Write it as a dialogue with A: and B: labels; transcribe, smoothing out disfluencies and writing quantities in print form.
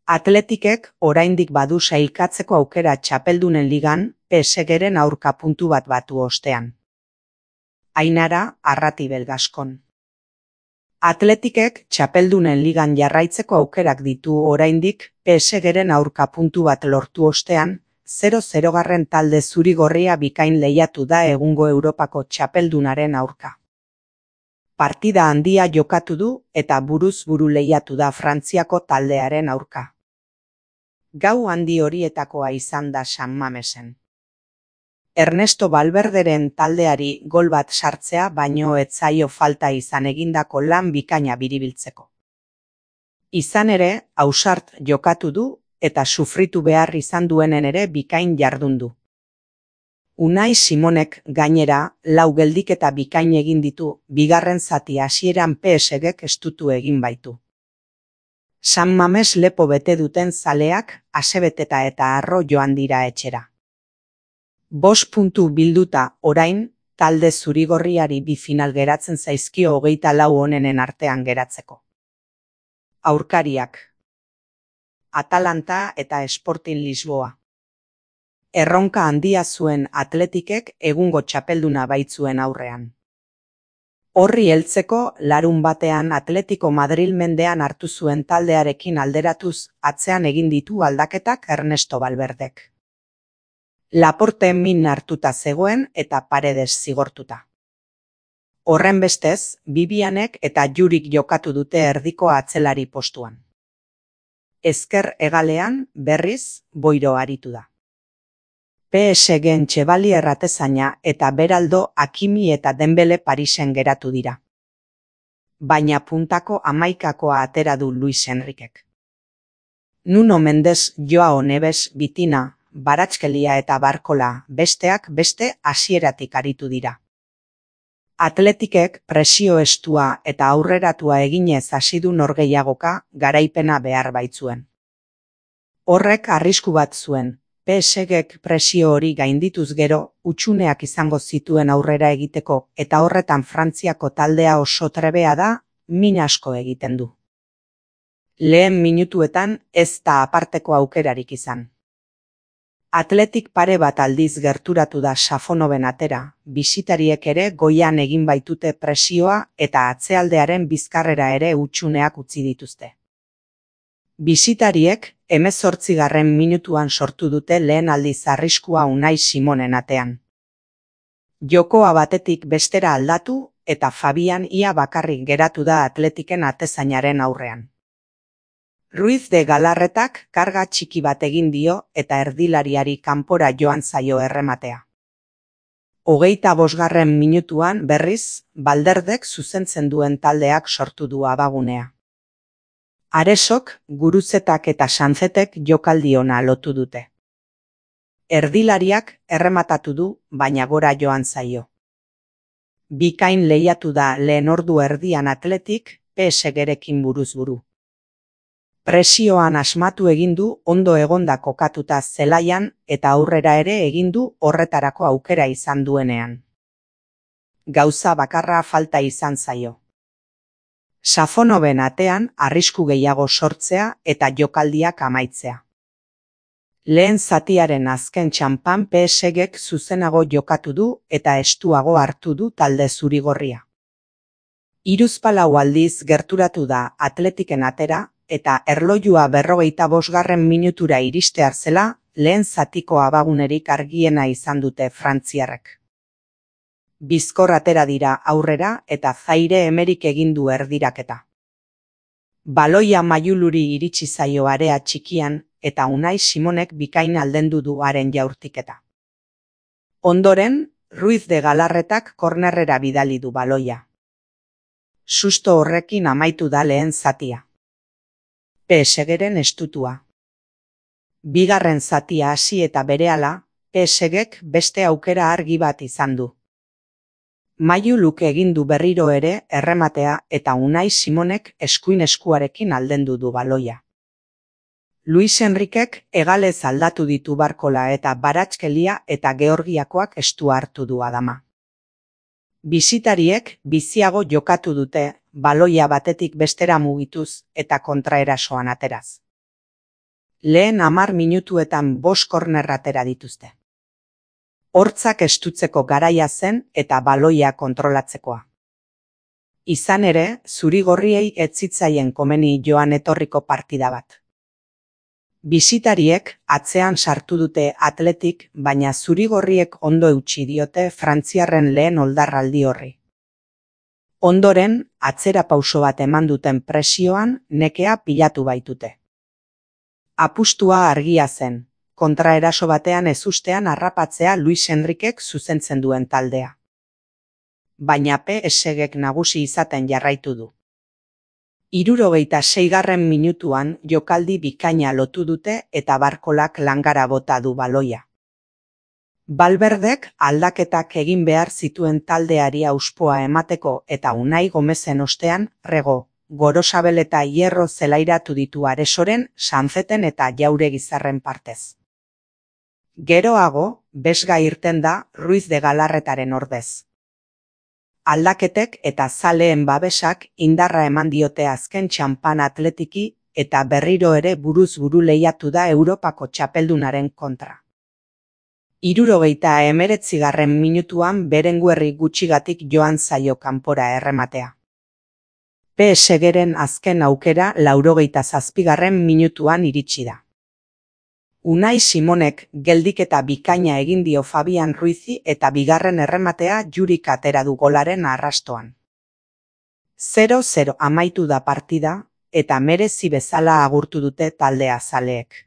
A: Atletikek oraindik badu sailkatzeko aukera Txapeldunen Ligan PSG-ren aurka puntu bat batu ostean. Ainara Arratibel Gaskon. Atletikek Txapeldunen Ligan jarraitzeko aukerak ditu oraindik PSG-ren aurka puntu bat lortu ostean, 0-0 talde zuri-gorria bikain lehiatu da egungo Europako txapeldunaren aurka. Partida handia jokatu du eta buruz buru lehiatu da Frantziako taldearen aurka. Gau handi horietakoa izan da San Mamesen. Ernesto Valverderen taldeari gol bat sartzea baino ez zaio falta izan egindako lan bikaina biribiltzeko. Izan ere, ausart jokatu du eta sufritu behar izan duenen ere bikain jardun du. Unai Simonek gainera 4 geldiketa bikain egin ditu, bigarren zati hasieran PSG-ek estutu egin baitu. San Mames lepo bete duten zaleak asebeteta eta harro joan dira etxera. 5 puntu bilduta orain, talde zurigorriari bi final geratzen zaizkio 24 onenen artean geratzeko. Aurkariak: Atalanta eta Sporting Lisboa. Erronka handia zuen Atletikek egungo txapelduna baitzuen aurrean. Horri heltzeko larunbatean Atletico Madril mendean hartu zuen taldearekin alderatuz atzean egin ditu aldaketak Ernesto Valverdek. Laporte min hartuta zegoen eta Paredes zigortuta. Horrenbestez, Bibianek eta Jurik jokatu dute erdiko atzelari postuan. Ezker hegalean, berriz, Boiro aritu da. PSG-en Chevalier atezaina eta Beraldo, Hakimi eta Dembele Parisen geratu dira. Baina puntako 11koa atera du Luis Enrikek. Nuno Mendes, Joao Neves, Vitina, Baratxkelia eta Barkola besteak beste hasieratik aritu dira. Atletikek presio estua eta aurreratua eginez hasi du norgehiagoka garaipena behar baitzuen. Horrek arrisku bat zuen. PSG-ek presio hori gaindituz gero, hutsuneak izango zituen aurrera egiteko eta horretan Frantziako taldea oso trebea da, min asko egiten du. Lehen minutuetan ez da aparteko aukerarik izan. Atletik pare bat aldiz gerturatu da Safonoven atera, bisitariek ere goian egin baitute presioa eta atzealdearen bizkarrera ere hutsuneak utzi dituzte. Bisitariek 18. minutuan sortu dute lehen aldiz arriskua Unai Simonen atean. Jokoa batetik bestera aldatu eta Fabian ia bakarrik geratu da Atletiken atezainaren aurrean. Ruiz de Galarretak karga txiki bat egin dio eta erdilariari kanpora joan zaio errematea. 25. minutuan berriz, Valderdek zuzentzen duen taldeak sortu du abagunea. Aresok, Guruzetak eta Sanzetek jokaldi ona lotu dute. Erdilariak errematatu du, baina gora joan zaio. Bikain lehiatu da lehen ordu erdian Atletik PSG-rekin buruz buru. Presioan asmatu egin du ondo egonda kokatuta zelaian eta aurrera ere egin du horretarako aukera izan duenean. Gauza bakarra falta izan zaio. Safonoven atean arrisku gehiago sortzea eta jokaldiak amaitzea. Lehen zatiaren azken txanpan PSG-ek zuzenago jokatu du eta estuago hartu du talde zurigorria. 34 aldiz gerturatu da Atletiken atera eta erlojua 45. minutura iristear zela lehen zatiko abagunerik argiena izan dute frantziarrek. Bizkor atera dira aurrera eta Zaire Emerik egin du erdiraketa. Baloia Maiuluri iritsi zaio area txikian eta Unai Simonek bikain aldendu du haren jaurtiketa. Ondoren, Ruiz de Galarretak kornerrera bidali du baloia. Susto horrekin amaitu da lehen zatia. PSG-ren estutua. Bigarren zatia hasi eta berehala, PSG-ek beste aukera argi bat izan du. Maiuluk egin du berriro ere errematea eta Unai Simonek eskuin eskuarekin aldendu du baloia. Luis Enrikek hegalez aldatu ditu Barkola eta Baratxkelia eta Georgiakoak estua hartu du adama. Bisitariek biziago jokatu dute, baloia batetik bestera mugituz eta kontraerasoan ateraz. lehen 10 minutuetan 5 korner atera dituzte. Hortzak estutzeko garaia zen eta baloia kontrolatzekoa. Izan ere, zuri-gorriei ez zitzaien komeni joan etorriko partida bat. Bisitariek atzean sartu dute Athletic, baina zuri-gorriek ondo eutsi diote frantziarren lehen oldarraldi horri. Ondoren, atzera pauso bat eman duten presioan nekea pilatu baitute. Apustua argia zen, kontraeraso batean ezustean harrapatzea Luis Enrikek zuzentzen duen taldea. Baina PSG-ek nagusi izaten jarraitu du. 76. minutuan jokaldi bikaina lotu dute eta Barkolak langara bota du baloia. Valverdek aldaketak egin behar zituen taldeari auspoa emateko eta Unai Gomezen ostean Rego, Gorosabel eta Hierro zelairatu ditu Aresoren, Sanzeten eta Jauregizarren partez. Geroago, Besga irten da Ruiz de Galarretaren ordez. Aldaketek eta zaleen babesak indarra eman diote azken txanpan Athletiki eta berriro ere buruz buru lehiatu da Europako txapeldunaren kontra. 79. minutuan Berenguerri gutxigatik joan zaio kanpora errematea. PSG-ren azken aukera 87. minutuan iritsi da. Unai Simonek geldiketa bikaina egin dio Fabian Ruizi eta bigarren errematea Jurik atera du golaren arrastoan. 0-0 amaitu da partida eta merezi bezala agurtu dute taldea zaleek.